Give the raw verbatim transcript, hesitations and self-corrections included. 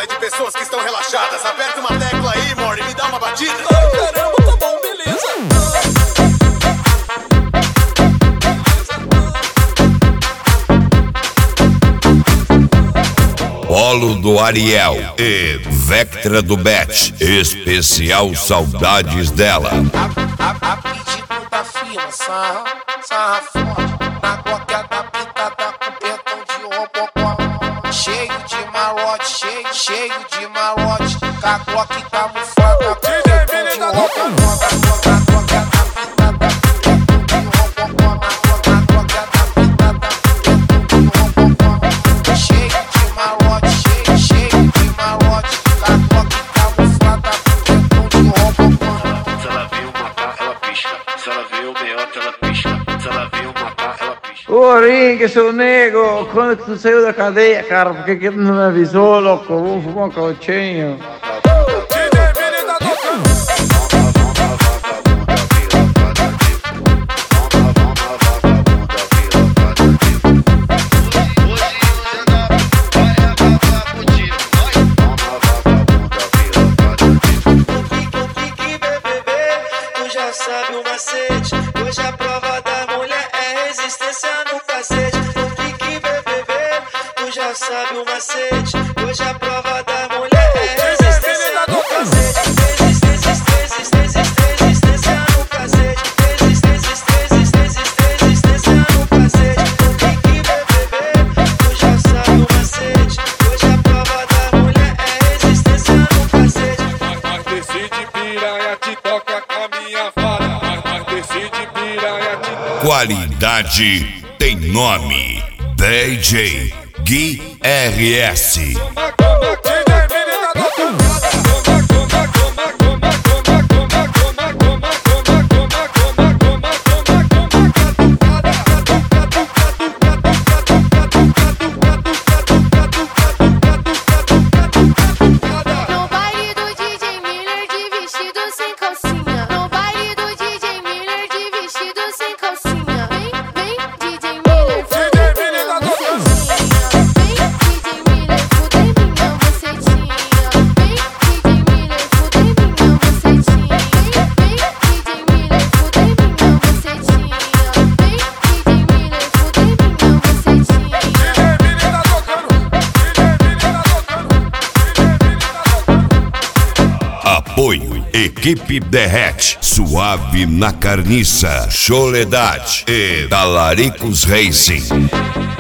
de pessoas que estão relaxadas. Aperta uma tecla aí, Mori, me dá uma batida. Ai, caramba, tá bom, beleza. Polo do Ariel e Vectra do Bet, especial Saudades Dela. A, a, a pedido da firma, sarra, sarra forte. Na coqueta pintada com pentão de robocó. Cheio de malote, cheio, cheio de malote. Com a Glock camuflada com pentão de robocó. Na coqueta pintada com pentão de robocó. Na coqueta pintada com pentão de robocó. Cheio de malote, cheio, cheio de malote. Com a Glock camuflada com pentão de robocó. Se ela viu matar, ela pisca. Se ela viu meiota, ela pisca. Se ela viu matar, ela pisca. Ô, Ring, seu nego, quando que tu saiu da cadeia, cara? Por que que tu não me avisou, louco? Vou fumar um cautinho. Sabe o macete, hoje a prova da mulher é resistência no cacete. O Kiki B B B, tu já sabe o macete, hoje a prova da mulher é resistência no cacete. Resistência, resistência, resistência no cacete. Resistência, resistência, resistência no cacete. O Kiki B B B, tu já sabe o macete, hoje a prova da mulher é resistência no cacete. Mas decide piranha, te toca com a minha fala. Qualidade tem nome. D J Gui R S. Apoio Equipe Derrete, Suave na Carniça, Soledade e Talaricos Racing.